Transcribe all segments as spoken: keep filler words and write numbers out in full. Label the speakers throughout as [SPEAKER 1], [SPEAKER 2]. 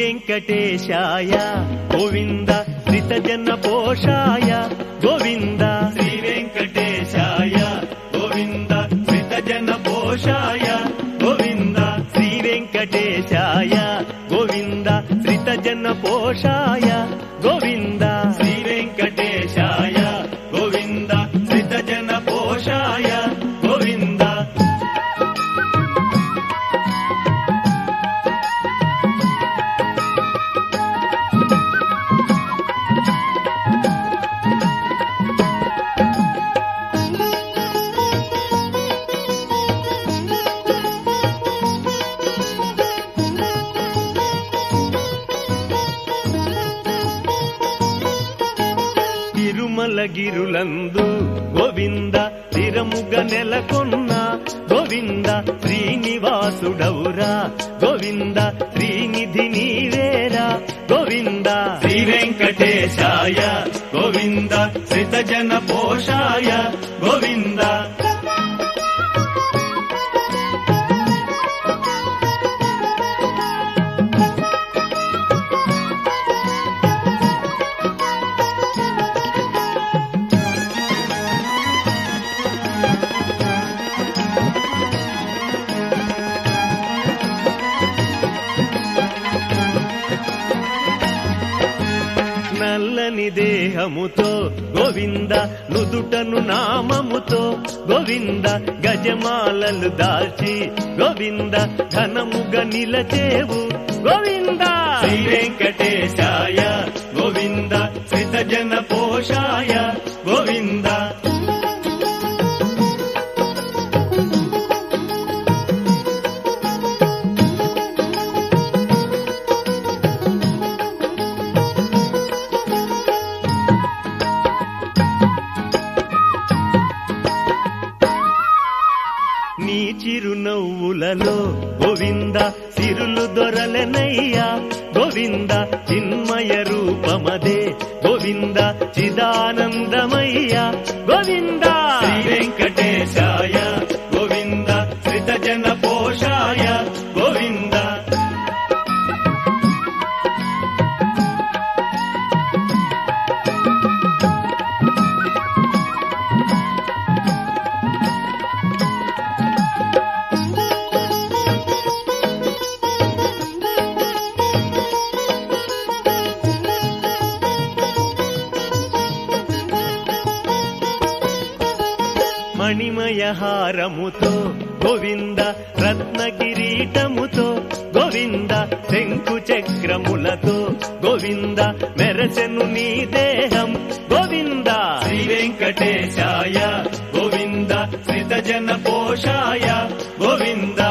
[SPEAKER 1] వెంకటేశాయ గోవింద శ్రితజన పోషాయ గోవింద శ్రీ వెంకటేశాయ గోవింద శ్రితజన పోషాయ గోవింద శ్రీ వెంకటేశాయ గోవింద శ్రితజన పోషాయ గోవింద శ్రీ వెంకటేశాయ గోవింద శ్రితజన పోషాయ గోవింద. తిరుమలగిరులందు గోవింద తిరముగ నెలకొన్న గోవింద శ్రీనివాసుడౌరా గోవింద శ్రీనిధి నీవేరా గోవింద శ్రీ వెంకటేశాయ గోవింద శ్రితజన పోషాయ గోవింద. నల్లని దేహముతో గోవింద నుదుటను నామముతో గోవింద గజమాలలు దాల్చి గోవింద ఘనముగ నిలచేవు గోవింద శ్రీ వెంకటేశాయ గోవింద శ్రితజన పోషాయ గోవింద. నీ చిరునవ్వులలో గోవింద సిరులు దొరలనయ్యా గోవింద చిన్మయ రూపమదే గోవింద చిదానందమయ్యా గోవింద శ్రీ వెంకటేశాయ గోవింద శ్రితజన పోషాయ గోవింద. మణిమయ హారముతో గోవింద రత్న కిరీటముతో గోవింద శంకు చక్రములతో గోవింద మెరసెను నీ దేహం గోవింద శ్రీ వెంకటేశాయ గోవింద శ్రితజన పోషాయ గోవింద.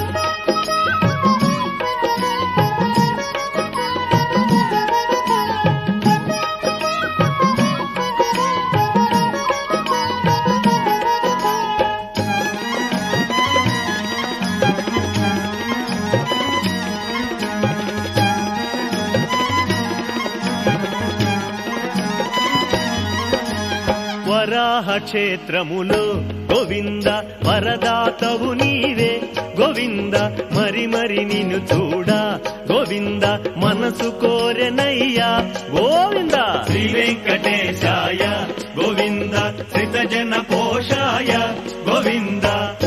[SPEAKER 1] వరాహ క్షేత్రములో గోవింద వరదాతవు నీవే గోవింద మరి మరి నిన్ను చూడా గోవింద మనసు కోరెనయ్యా గోవింద శ్రీ వెంకటేశాయ గోవింద శ్రితజన పోషాయ గోవింద.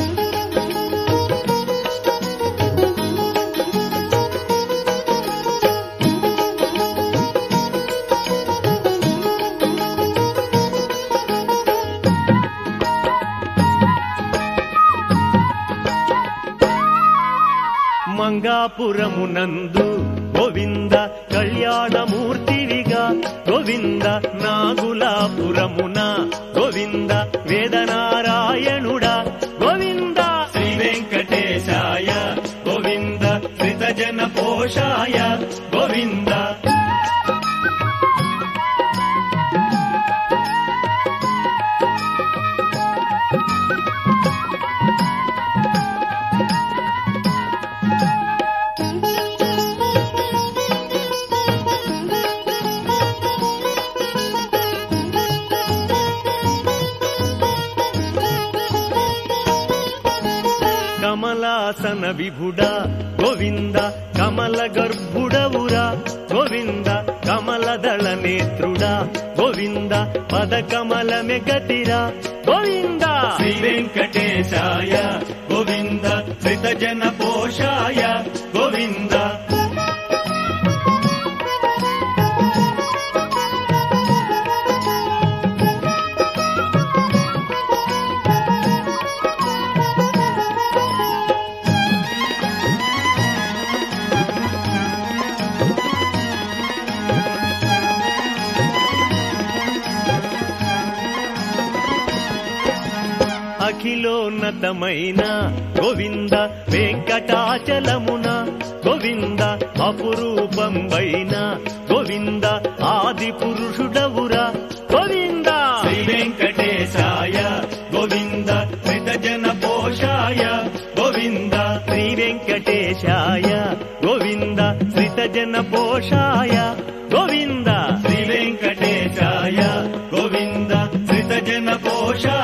[SPEAKER 1] మంగాపురమునందు గోవింద కళ్యాణమూర్తివిగా గోవింద నాగులాపురమున గోవింద వేదనారాయణుడా గోవింద శ్రీ వెంకటేశాయ గోవింద శ్రితజన పోషాయ గోవింద. కమలాసన విభుడా గోవింద కమల గర్భుడవురా గోవింద కమలదళ నేత్రుడా గోవింద పద కమలమే గతిరా గోవింద శ్రీ వెంకటేశాయ గోవింద శ్రిత జన పోషాయ గోవింద అఖిలోన్నతమైన గోవింద వెంకటాచలమున గోవింద అపురూపంబైన గోవింద ఆది పురుషుడవురా గోవింద శ్రీ వెంకటేశాయ గోవింద శ్రిత జన పోషాయ గోవింద శ్రీ వెంకటేశాయ గోవింద శ్రిత జన పోషాయ గోవింద శ్రీ వెంకటేశాయ గోవింద శ్రిత జన పోషాయ